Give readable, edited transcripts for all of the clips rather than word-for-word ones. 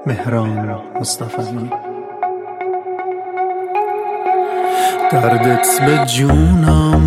مهران مصطفی. دردت به جونم،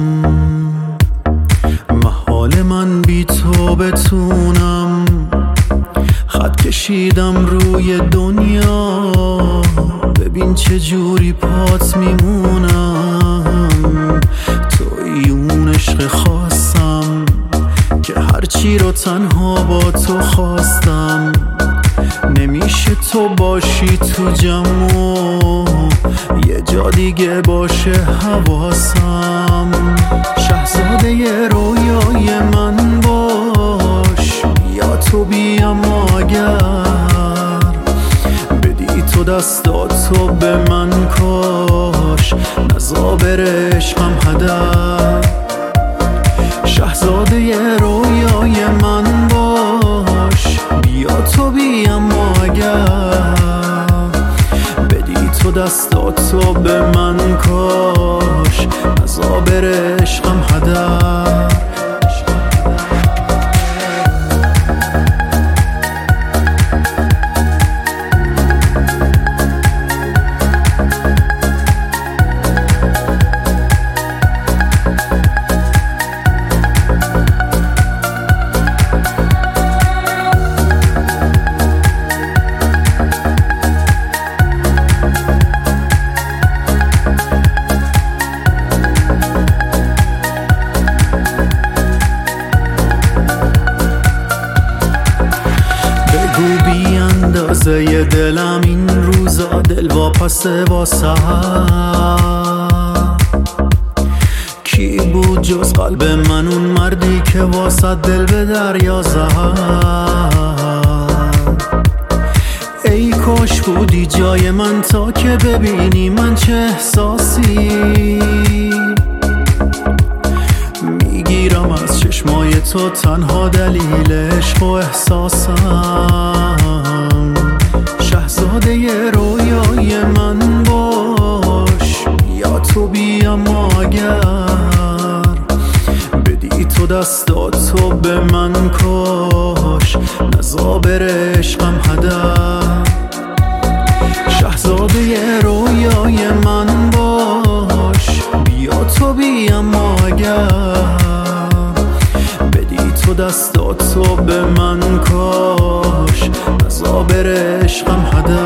محال من بی تو بتونم. خط کشیدم روی دنیا، ببین چه جوری پات میمونم. توی اون عشق خواستم که هرچی رو تنها با تو خواستم. نمیشه تو باشی تو جمع، یه جا دیگه باشه حواسم. شهزاده رویای من باش، یا تو بیا اگر بدی تو دستاتو به من کاش. نزا بره عشقم هدر. شهزاده رویای من باش، بیا تو بیا اگر بدی تو دستاتو به من کاش. نزا بره عشقم هدر. بی اندازه دلم این روزا دل واپسه واسه. کی بود جز قلب من اون مردی که واسه دل به دریا زد؟ ای کاش بودی جای من تا که ببینی من چه احساسی میگیرم از چشمای تو. تنها دلیل عشق و احساسم. شهزاده رویای من باش، یا تو بیا اگر بدی تو دستاتو به من کاش. نزا بره عشقم هدر. شهزاده رویای من باش، بیا تو بیا اگر بدی تو دستاتو به من کاش. نزا بره عشقم هدر.